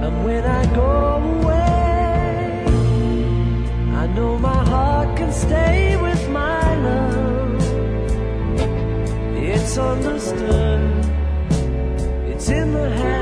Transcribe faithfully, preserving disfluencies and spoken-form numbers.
And when I go away, I know my heart can stay with my love. It's understood, it's in the hand.